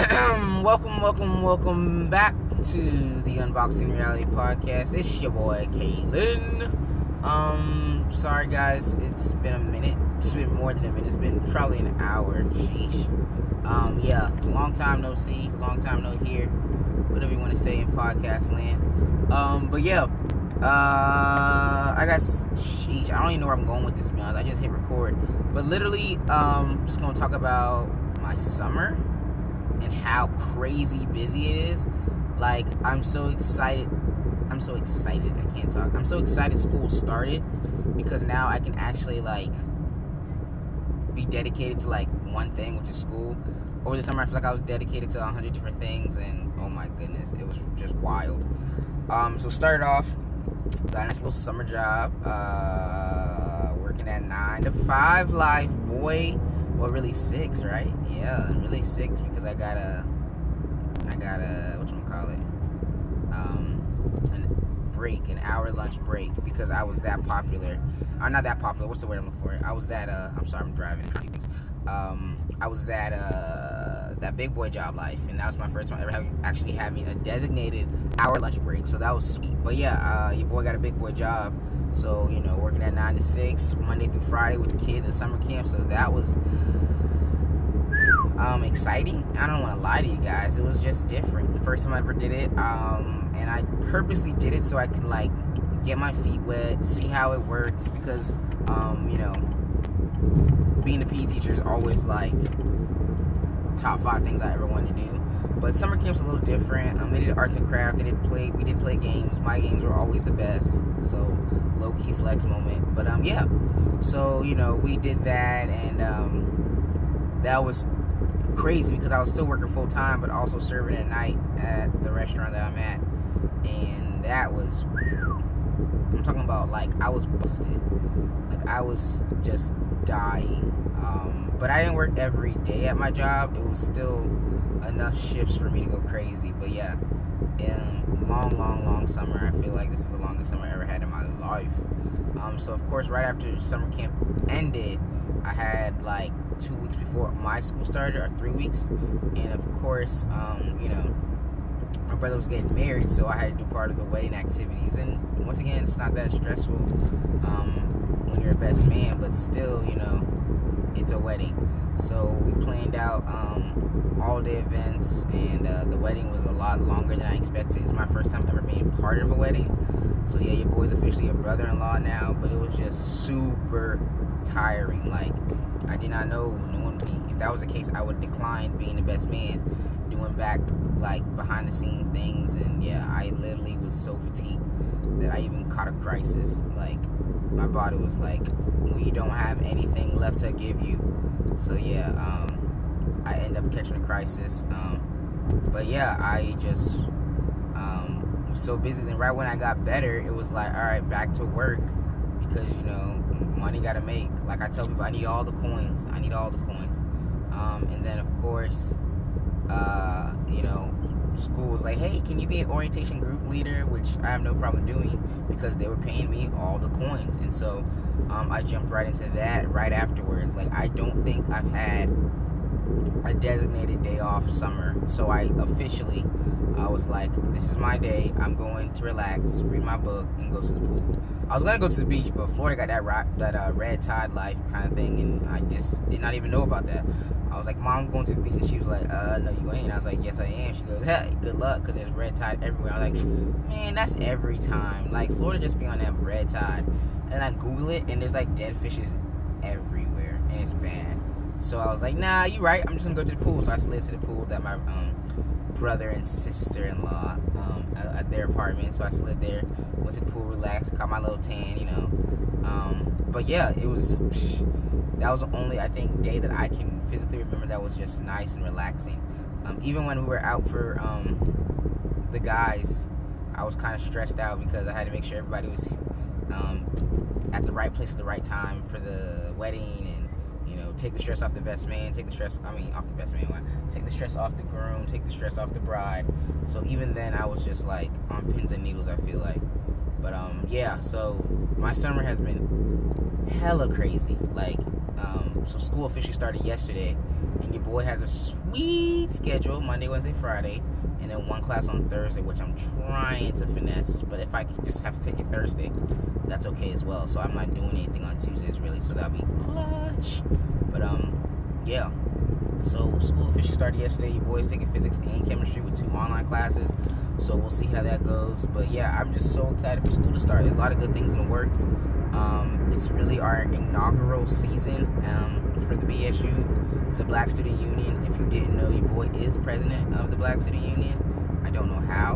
welcome back to the Unboxing Reality Podcast. It's your boy, Kalen. Sorry guys, it's been a minute. It's been more than a minute. It's been probably an hour. Sheesh. Yeah, long time no see, long time no hear. Whatever you want to say in podcast land. But yeah, I don't even know where I'm going with this, to be honest. I just hit record. But literally, just gonna talk about my summer and how crazy busy it is. Like, I'm so excited. I can't talk. I'm so excited school started because now I can actually, like, be dedicated to, like, one thing, which is school. Over the summer, I feel like I was dedicated to 100 different things, and oh my goodness, it was just wild. So started off, got a nice little summer job, working at 9 to 5 life, boy. Well, really 6, right? Yeah, really 6 because I got a whatchamacallit, an hour lunch break because I was that popular. Not that popular. What's the word I'm looking for? I was that. I'm sorry, I'm driving. I was that big boy job life, and that was my first time ever actually having a designated hour lunch break. So that was sweet. But yeah, your boy got a big boy job. So, you know, working at 9 to 6, Monday through Friday with the kids at summer camp. So that was exciting. I don't want to lie to you guys. It was just different. The first time I ever did it. And I purposely did it so I could, like, get my feet wet, see how it works. Because, you know, being a PE teacher is always, like, top 5 things I ever wanted to do. But summer camp's a little different. They did arts and craft. We did play games. My games were always the best. So, low-key flex moment. But, yeah. So, you know, we did that. And, that was crazy because I was still working full-time, but also serving at night at the restaurant that I'm at. And that was... I'm talking about, like, I was busted. Like, I was just dying. But I didn't work every day at my job. It was still enough shifts for me to go crazy. But yeah, long summer. I feel like this is the longest summer I ever had in my life. So of course, right after summer camp ended, I had like 2 weeks before my school started, or 3 weeks. And of course, you know, my brother was getting married, so I had to do part of the wedding activities. And once again, it's not that stressful when you're a best man, but still, you know, it's a wedding. So we planned out all the events, and the wedding was a lot longer than I expected. It's my first time ever being part of a wedding. So yeah, your boy's officially a brother-in-law now, but it was just super tiring. Like, I did not know if that was the case, I would decline being the best man, doing back, like, behind the scene things. And yeah, I literally was so fatigued that I even caught a crisis. Like, my body was like, we don't have anything left to give you. So yeah, I ended up catching a crisis. But yeah, I just was so busy. Then right when I got better, it was like, all right, back to work, because, you know, money gotta make. Like I tell people, I need all the coins. And then of course, you know, school was like, hey, can you be an orientation group leader? Which I have no problem doing because they were paying me all the coins. And so I jumped right into that right afterwards. Like, I don't think I've had a designated day off summer. So I officially was like, this is my day. I'm going to relax, read my book, and go to the pool. I was going to go to the beach, but Florida got that red tide life kind of thing, and I just did not even know about that. I was like, Mom, I'm going to the beach. And she was like, no, you ain't. I was like, yes, I am. She goes, hey, good luck, because there's red tide everywhere. I was like, man, that's every time. Like, Florida just be on that red tide. And I Google it, and there's, like, dead fishes everywhere, and it's bad. So I was like, nah, you right. I'm just going to go to the pool. So I slid to the pool that my brother and sister-in-law at their apartment. So I slid there, went to the pool, relaxed, caught my little tan, you know. But yeah, that was the only, I think, day that I can physically remember that was just nice and relaxing. Even when we were out for the guys, I was kind of stressed out because I had to make sure everybody was at the right place at the right time for the wedding, and, you know, take the stress off the best man, take the stress off the groom, take the stress off the bride. So even then, I was just like on pins and needles, I feel like. But yeah, so my summer has been hella crazy. Like, So school officially started yesterday, and your boy has a sweet schedule: Monday, Wednesday, Friday, and then one class on Thursday, which I'm trying to finesse. But if I just have to take it Thursday, that's okay as well. So I'm not doing anything on Tuesdays really, so that'll be clutch. But yeah. So school officially started yesterday. Your boy's taking physics and chemistry with 2 online classes. So we'll see how that goes. But yeah, I'm just so excited for school to start. There's a lot of good things in the works. It's really our inaugural season for the BSU, for the Black Student Union. If you didn't know, your boy is president of the Black Student Union. I don't know how,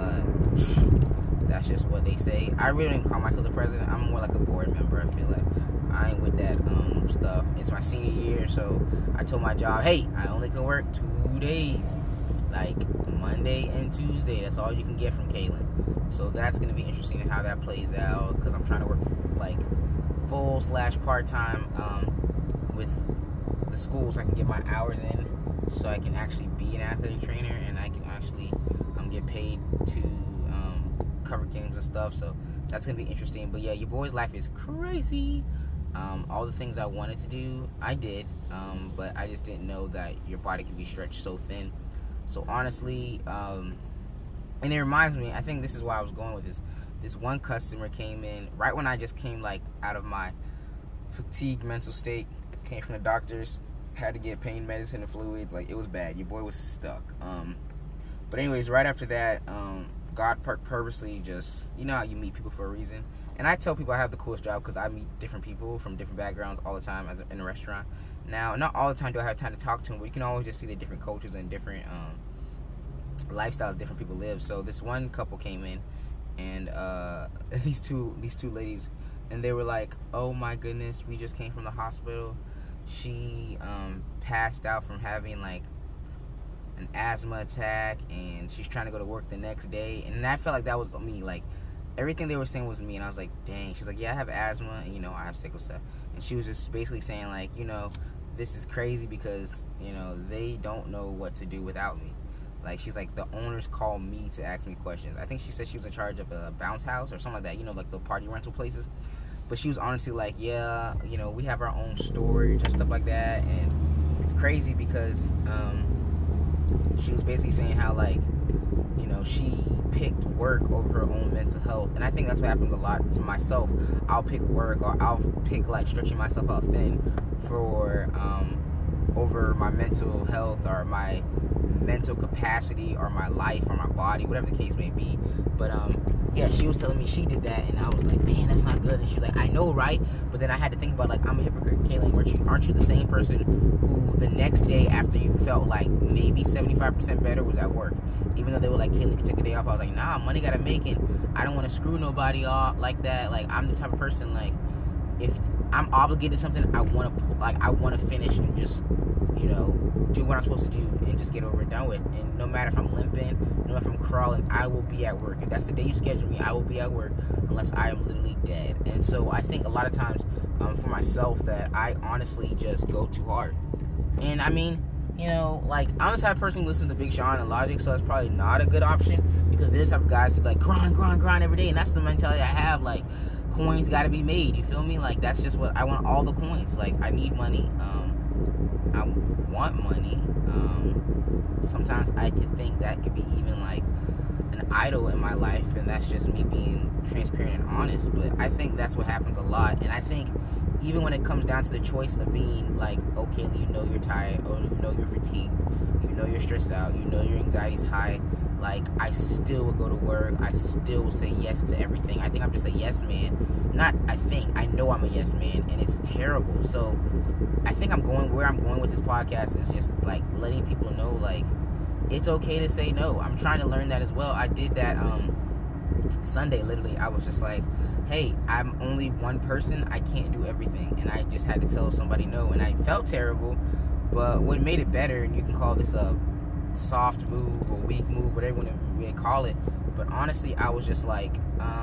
but that's just what they say. I really don't even call myself the president. I'm more like a board member. I feel like I ain't with that stuff. It's my senior year, so I told my job, hey, I only can work 2 days, like Monday and Tuesday. That's all you can get from Kaylin. So that's going to be interesting how that plays out, because I'm trying to work like full/part-time with the school, so I can get my hours in, so I can actually be an athletic trainer, and I can actually get paid to cover games and stuff. So that's going to be interesting. But yeah, your boy's life is crazy. All the things I wanted to do, I did, but I just didn't know that your body can be stretched so thin. So honestly, and it reminds me, I think this is why I was going with this. This one customer came in right when I just came like out of my fatigued mental state, came from the doctors, had to get pain medicine and fluids. Like, it was bad. Your boy was stuck. But anyways, right after that, God purposely just, you know how you meet people for a reason. And I tell people I have the coolest job because I meet different people from different backgrounds all the time in a restaurant. Now, not all the time do I have time to talk to them, but you can always just see the different cultures and different lifestyles different people live. So this one couple came in, and these two ladies, and they were like, oh my goodness, we just came from the hospital. She passed out from having like an asthma attack, and she's trying to go to work the next day. And I felt like that was me. Like, everything they were saying was me, and I was like, dang. She's like, yeah, I have asthma, and, you know, I have sickle cell. And she was just basically saying, like, you know, this is crazy because, you know, they don't know what to do without me. Like, she's like, the owners call me to ask me questions. I think she said she was in charge of a bounce house or something like that, you know, like the party rental places. But she was honestly like, yeah, you know, we have our own storage and stuff like that. And it's crazy because she was basically saying how, like, you know, she picked work over her own mental health. And I think that's what happens a lot to myself. I'll pick work, or I'll pick, like, stretching myself out thin for over my mental health or my mental capacity or my life or my body, whatever the case may be. But yeah, she was telling me she did that, and I was like, man, that's not good. And she was like, I know, right? But then I had to think about, like, I'm a hypocrite. Kaylin, aren't you the same person who the next day after you felt like maybe 75% better was at work? Even though they were like, Kaylin, you can take a day off. I was like, nah, money gotta make it. I don't want to screw nobody off like that. Like, I'm the type of person, like, if I'm obligated to something, I want to finish and just, you know, do what I'm supposed to do and just get over and done with. And no matter if I'm limping, no matter if I'm crawling, I will be at work. If that's the day you schedule me, I will be at work unless I am literally dead. And so I think a lot of times for myself that I honestly just go too hard. And I mean, you know, like, I'm the type of person who listens to Big Sean and Logic, so that's probably not a good option, because there's the type of guys who like grind every day, and that's the mentality I have. Like, coins gotta be made, you feel me? Like, that's just what I want, all the coins. Like, I need money. I want money. Sometimes I could think that could be even like an idol in my life, and that's just me being transparent and honest. But I think that's what happens a lot. And I think even when it comes down to the choice of being like, okay, you know you're tired, or you know you're fatigued, you know you're stressed out, you know your anxiety's high, like, I still would go to work. I still will say yes to everything. I think I'm just a yes man. I know I'm a yes man, and it's terrible. So I think where I'm going with this podcast is just like letting people know, like, it's okay to say no. I'm trying to learn that as well. I did that Sunday. Literally, I was just like, hey, I'm only one person. I can't do everything, and I just had to tell somebody no, and I felt terrible. But what made it better, and you can call this a soft move or weak move, whatever you want to call it, but honestly, I was just like,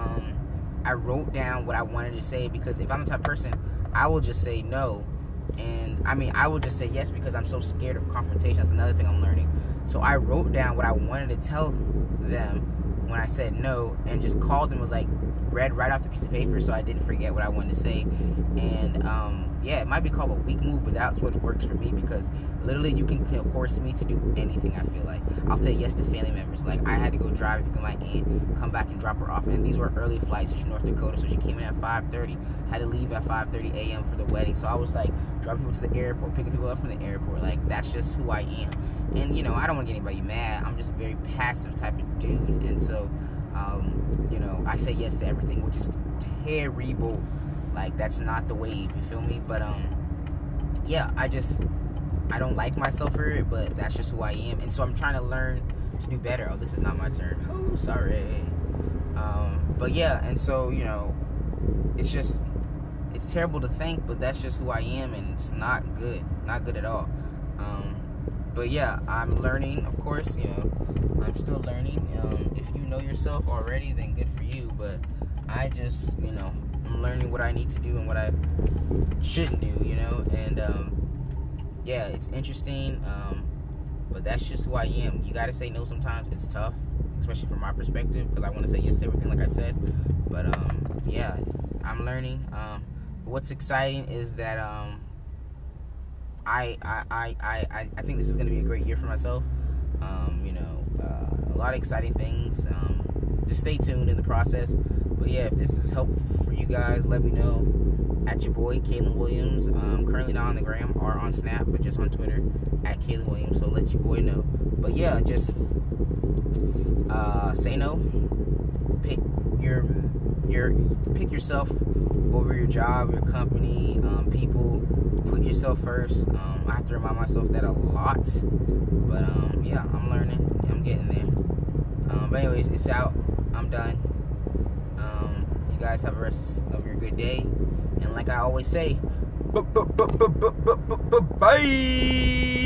I wrote down what I wanted to say, because if I'm the type of person, I will just say no. And I mean, I will just say yes because I'm so scared of confrontation. That's another thing I'm learning. So I wrote down what I wanted to tell them when I said no, and just called them, was like, read right off the piece of paper, so I didn't forget what I wanted to say. And yeah, it might be called a weak move, but that's what works for me, because literally you can force me to do anything. I feel like I'll say yes to family members. Like, I had to go drive, pick up my aunt, come back and drop her off, and these were early flights. She's from North Dakota, so she came in at 5:30. Had to leave at 5:30 a.m. for the wedding, so I was like driving people to the airport, picking people up from the airport. Like, that's just who I am. And you know, I don't want to get anybody mad. I'm just a very passive type of dude, and so you know, I say yes to everything, which is terrible. Like, that's not the wave, you feel me? But yeah, I don't like myself for it, but that's just who I am. And so I'm trying to learn to do better. Oh, this is not my turn. Oh, sorry. But yeah, and so, you know, it's terrible to think, but that's just who I am, and it's not good at all. But yeah, I'm learning, of course. You know, I'm still learning. If you know yourself already, then good for you, but I just, you know, I'm learning what I need to do and what I shouldn't do, you know. And yeah, it's interesting, but that's just who I am. You gotta say no sometimes. It's tough, especially from my perspective, because I want to say yes to everything, like I said. But yeah, I'm learning. What's exciting is that I think this is going to be a great year for myself. You know, a lot of exciting things. Just stay tuned in the process. But yeah, if this is helpful for you guys, let me know. At your boy, Kalen Williams. Currently not on the gram or on Snap, but just on Twitter at Kalen Williams. So let your boy know. But yeah, just say no. Pick yourself over your job, your company, people. Put yourself first. I have to remind myself that a lot. But yeah, I'm learning. I'm getting there. But anyways, it's out. I'm done. You guys have the rest of your good day. And like I always say, bye.